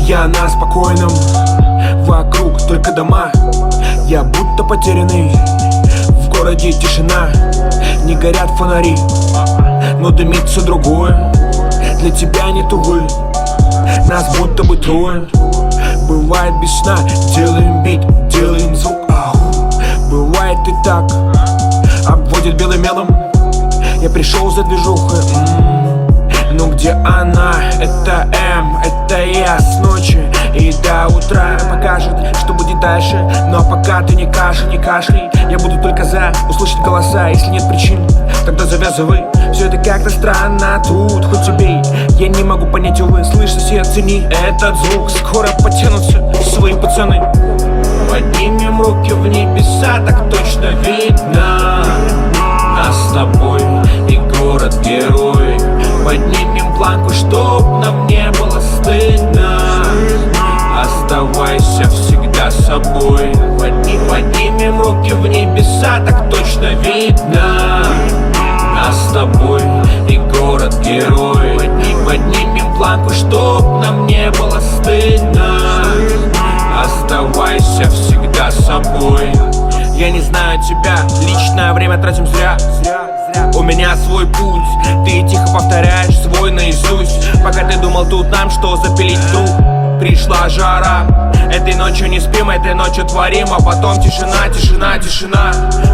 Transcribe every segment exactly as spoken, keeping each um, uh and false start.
Я на спокойном, вокруг только дома. Я будто потерянный, в городе тишина. Не горят фонари, но дымит все другое. Для тебя нет, увы, нас будто бы трое. Бывает без сна, делаем бит, делаем звук. Ау. Бывает и так, обводит белым мелом. Я пришел за движухой. М-м-м. Ну где она? Это М, это я с ночи и до утра покажет, что будет дальше. Но пока ты не кашляй, не кашляй. Я буду только за услышать голоса. Если нет причин, тогда завязывай. Все это как-то странно тут, хоть убей. Я не могу понять, увы, слышь, сосед, цени этот звук. Скоро потянутся свои пацаны. Поднимем руки в небеса, так точно видно нас с тобой и город-герой. Поднимем планку, чтоб нам не было стыдно. Оставайся всегда собой. Подним, поднимем руки в небеса, так точно видно нас с тобой и город-герой. Подним, поднимем планку, чтоб нам не было стыдно. Оставайся всегда собой. Я не знаю тебя, личное время тратим зря. У меня свой путь, ты тихо повторяешь свой наизусть. Пока ты думал тут нам что запилить вдруг пришла жара. Этой ночью не спим, этой ночью творим. А потом тишина, тишина, тишина.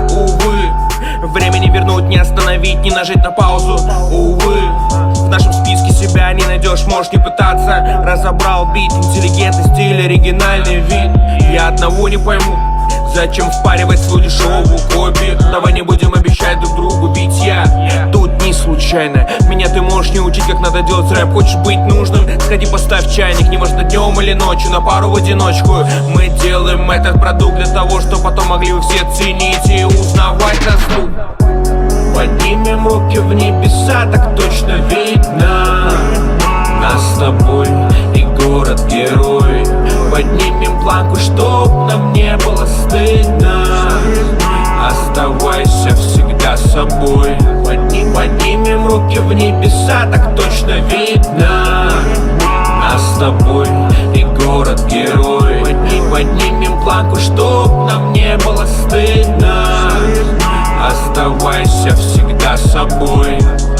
Увы, времени вернуть, не остановить, не нажать на паузу. Увы, в нашем списке себя не найдешь, можешь не пытаться. Разобрал бит, интеллигентный стиль, оригинальный вид. Я одного не пойму, зачем впаривать свою дешевую копию? Давай не будем обещать друг другу, ведь я тут не случайно. Меня ты можешь не учить, как надо делать рэп. Хочешь быть нужным? Сходи поставь чайник. Не важно днем или ночью, на пару в одиночку. Мы делаем этот продукт для того, чтобы потом могли вы все ценить и узнавать нас тут. Поднимем руки в небеса, так точно видно нас с тобой и город-герой. Поднимем планку, чтоб нам не было стыдно. Оставайся всегда собой. Подним, поднимем руки в небеса, так точно видно нас с тобой и город-герой. Подним, поднимем планку, чтоб нам не было стыдно. Оставайся всегда собой.